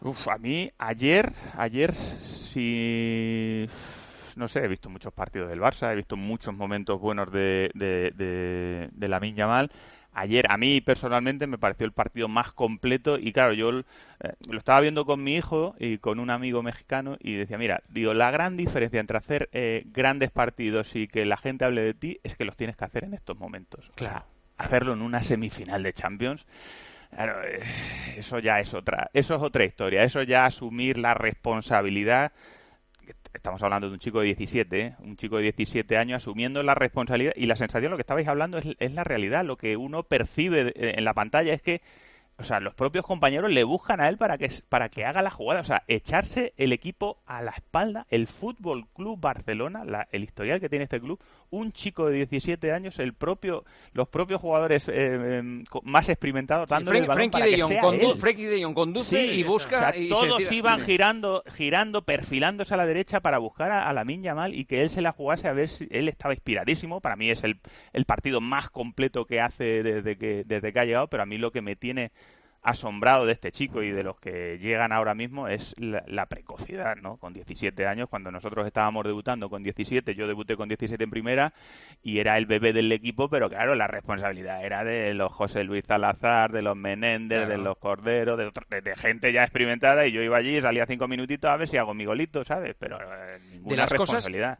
A mí ayer sí, no sé, he visto muchos partidos del Barça, he visto muchos momentos buenos de Lamine Yamal. Ayer a mí personalmente me pareció el partido más completo y claro, yo lo estaba viendo con mi hijo y con un amigo mexicano y decía, mira, digo, la gran diferencia entre hacer grandes partidos y que la gente hable de ti es que los tienes que hacer en estos momentos. O sea, Claro. hacerlo en una semifinal de Champions. Claro, eso ya eso es otra historia. Eso ya asumir la responsabilidad. Estamos hablando de un chico de 17, ¿eh? Un chico de 17 años asumiendo la responsabilidad y la sensación, lo que estabais hablando es la realidad. Lo que uno percibe en la pantalla es que, o sea, los propios compañeros le buscan a él para que haga la jugada. O sea, echarse el equipo a la espalda, el Fútbol Club Barcelona, el historial que tiene este club, un chico de 17 años, los propios jugadores más experimentados dándole el balón para que sea él. Frenkie de Jong conduce y Sí, o busca sea, y se todos tira. iban girando, perfilándose a la derecha para buscar a Lamine Yamal y que él se la jugase a ver si él estaba inspiradísimo. Para mí es el partido más completo que hace desde que ha llegado, pero a mí lo que me tiene asombrado de este chico y de los que llegan ahora mismo es la precocidad, ¿no? Con 17 años, cuando nosotros estábamos debutando con 17, yo debuté con 17 en primera y era el bebé del equipo, pero claro, la responsabilidad era de los José Luis Salazar, de los Menéndez, de Claro. los Corderos, de gente ya experimentada y yo iba allí, salía 5 minutitos a ver si hago mi golito, ¿sabes? Pero De ninguna las cosas responsabilidad.